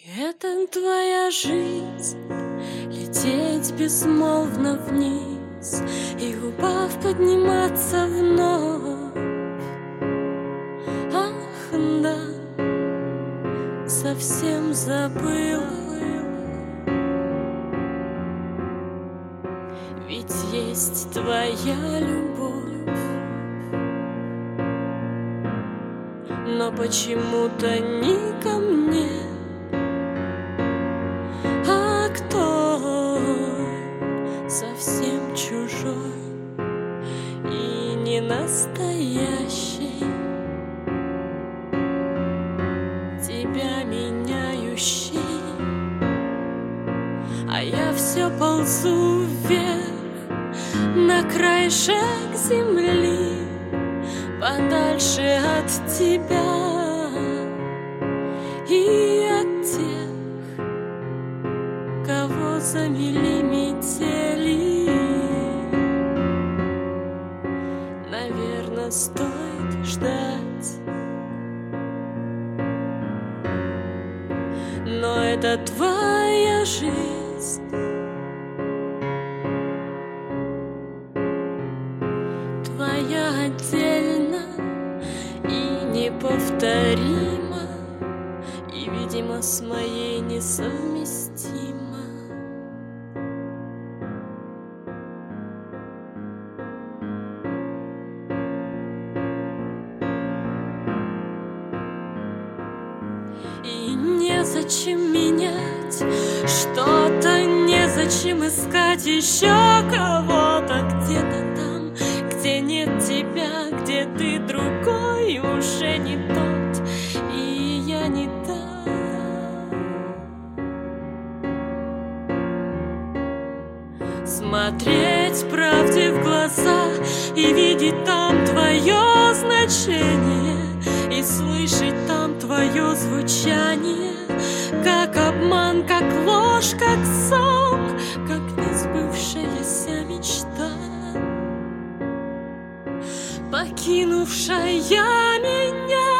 Это твоя жизнь, лететь безмолвно вниз и, упав, подниматься вновь. Ах, да, совсем забыла, ведь есть твоя любовь, но почему-то не ко мне. Совсем чужой и не настоящий, тебя меняющий, а я все ползу вверх на краешек земли, подальше от тебя и от тех, кого замели метели. Наверно, стоит ждать, но это твоя жизнь, твоя отдельно и неповторима, и, видимо, с моей несовместима. И незачем менять что-то, незачем искать еще кого-то где-то там, где нет тебя, где ты другой, уже не тот, и я не та. Смотреть правде в глаза и видеть там твое значение, и слышать там твое звучание, как обман, как ложь, как сон, как несбывшаяся мечта, покинувшая меня.